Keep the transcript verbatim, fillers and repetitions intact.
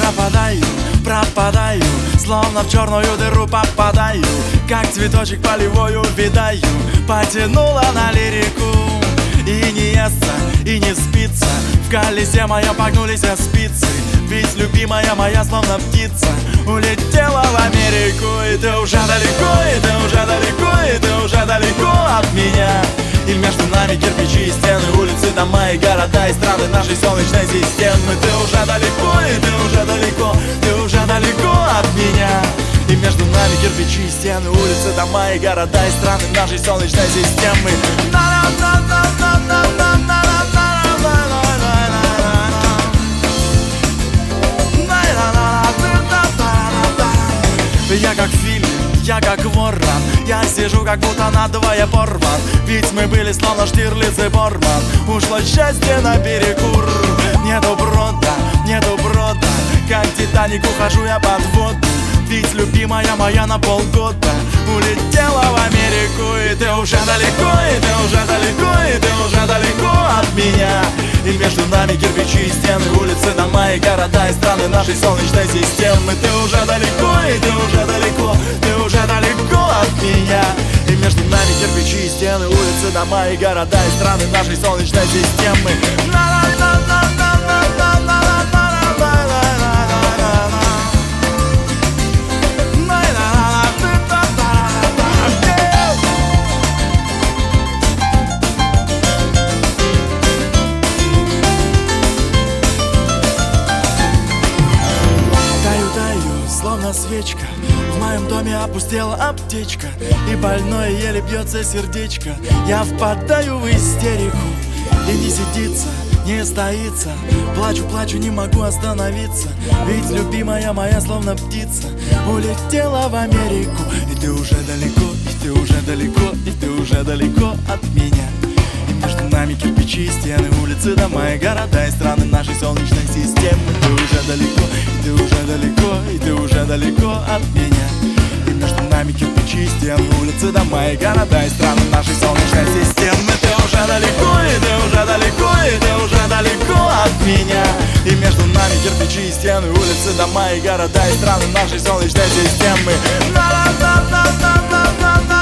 пропадаю, пропадаю, словно в черную дыру попадаю, как цветочек полевой увядаю. Потянула на лирику, и не естся, и не спится. В колесе моя погнулись спицы, ведь любимая моя, словно птица, улетела в Америку. И ты уже далеко, и ты уже далеко, и ты уже далеко от меня. И между нами кирпичи и стены, улицы, дома и города, и страны нашей солнечной системы. Ты уже далеко, и ты уже далеко, ты уже далеко от меня. И между нами кирпичи и стены, улицы, дома и города, и страны нашей солнечной системы. Я как в фильме, я как ворон, я сижу как будто надвое порван. Ведь мы были словно Штирлиц и Борман. Ушло счастье наперекур. Нету брода, нету брода, как Титаник ухожу я под воду. Ведь любимая моя на полгода улетела в Америку. И ты уже далеко, и ты уже далеко, и ты уже далеко от меня. И между нами кирпичи и стены, улицы, дома и города, и страны нашей солнечной системы. Ты уже далеко, и ты уже далеко, ты уже далеко от меня. И между нами кирпичи и стены, улицы, дома и города, и страны нашей солнечной системы. Словно свечка, в моем доме опустела аптечка, и больное еле бьется сердечко. Я впадаю в истерику, и не сидится, не стоится. Плачу, плачу, не могу остановиться, ведь любимая моя, словно птица, улетела в Америку. И ты уже далеко, и ты уже далеко, и ты уже далеко от меня. И между нами кирпичи и стены, улицы, дома и города, и страны нашей солнечной системы. Ты уже далеко, и ты уже далеко, и ты уже далеко от меня. И между нами кирпичи и стены, улицы, дома и города, и страны нашей солнечной системы. Ты уже далеко, и ты уже далеко, и ты уже далеко от меня. И между нами кирпичи и стены, улицы, дома и города, и страны нашей солнечной системы. На-на-на-на-на-на-на-на.